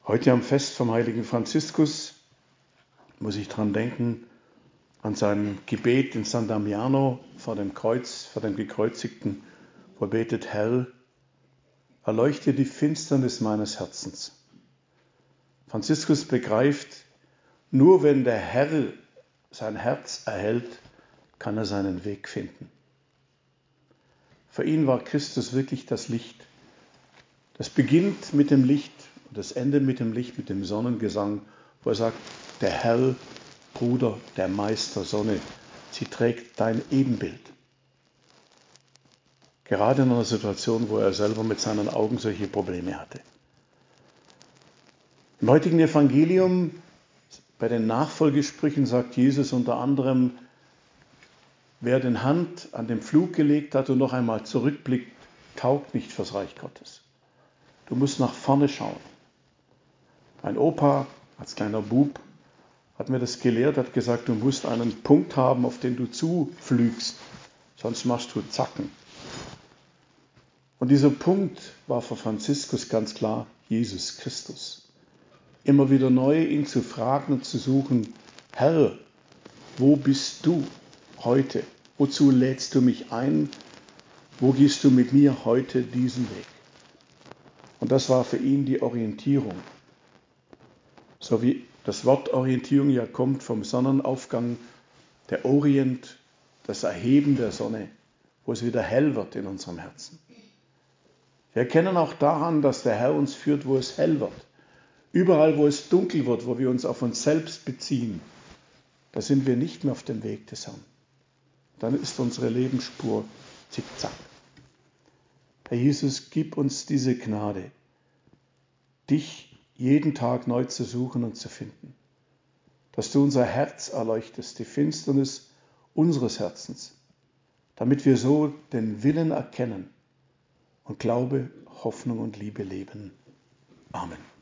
Heute am Fest vom heiligen Franziskus muss ich daran denken, an sein Gebet in San Damiano vor dem Kreuz, vor dem Gekreuzigten, wo er betet: Herr, erleuchte die Finsternis meines Herzens. Franziskus begreift, nur wenn der Herr sein Herz erhält, kann er seinen Weg finden. Für ihn war Christus wirklich das Licht. Das beginnt mit dem Licht und das endet mit dem Licht, mit dem Sonnengesang, wo er sagt: Der Herr, Bruder, der Meister Sonne, sie trägt dein Ebenbild. Gerade in einer Situation, wo er selber mit seinen Augen solche Probleme hatte. Im heutigen Evangelium, bei den Nachfolgesprüchen, sagt Jesus unter anderem: Wer die Hand an den Pflug gelegt hat und noch einmal zurückblickt, taugt nicht fürs Reich Gottes. Du musst nach vorne schauen. Mein Opa als kleiner Bub hat mir das gelehrt, hat gesagt, du musst einen Punkt haben, auf den du zuflügst, sonst machst du Zacken. Und dieser Punkt war für Franziskus ganz klar Jesus Christus. Immer wieder neu ihn zu fragen und zu suchen: Herr, wo bist du heute? Wozu lädst du mich ein? Wo gehst du mit mir heute diesen Weg? Und das war für ihn die Orientierung. So wie das Wort Orientierung ja kommt vom Sonnenaufgang, der Orient, das Erheben der Sonne, wo es wieder hell wird in unserem Herzen. Wir erkennen auch daran, dass der Herr uns führt, wo es hell wird. Überall, wo es dunkel wird, wo wir uns auf uns selbst beziehen, da sind wir nicht mehr auf dem Weg des Herrn. Dann ist unsere Lebensspur zickzack. Herr Jesus, gib uns diese Gnade, dich jeden Tag neu zu suchen und zu finden. Dass du unser Herz erleuchtest, die Finsternis unseres Herzens, damit wir so den Willen erkennen und Glaube, Hoffnung und Liebe leben. Amen.